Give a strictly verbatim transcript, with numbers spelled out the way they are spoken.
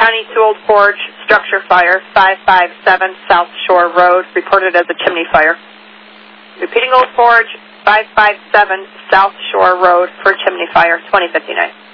County to Old Forge, structure fire, five five seven South Shore Road, reported as a chimney fire. Repeating Old Forge, five five seven South Shore Road for chimney fire, twenty fifty-nine.